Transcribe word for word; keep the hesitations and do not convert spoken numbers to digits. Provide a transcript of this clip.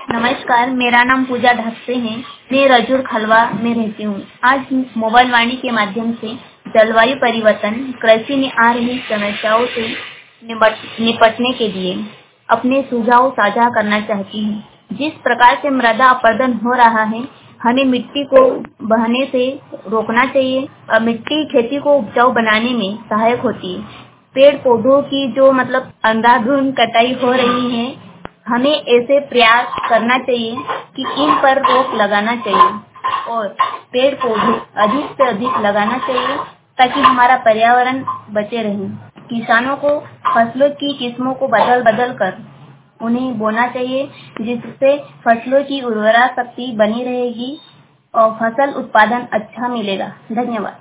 नमस्कार, मेरा नाम पूजा ढाकसे है। मैं रजूर खलवा में रहती हूँ। आज मोबाइल वाणी के माध्यम से जलवायु परिवर्तन, कृषि में आ रही समस्याओं से निपट निपटने के लिए अपने सुझाव साझा करना चाहती हूँ। जिस प्रकार से मृदा अपरदन हो रहा है, हमें मिट्टी को बहने से रोकना चाहिए। मिट्टी खेती को उपजाऊ बनाने में सहायक होती है। पेड़ पौधों की जो मतलब अंधाधुंध कटाई हो रही है, हमें ऐसे प्रयास करना चाहिए कि इन पर रोक लगाना चाहिए और पेड़ पौधे अधिक से अधिक लगाना चाहिए ताकि हमारा पर्यावरण बचे रहे। किसानों को फसलों की किस्मों को बदल बदल कर उन्हें बोना चाहिए, जिससे फसलों की उर्वरा शक्ति बनी रहेगी और फसल उत्पादन अच्छा मिलेगा। धन्यवाद।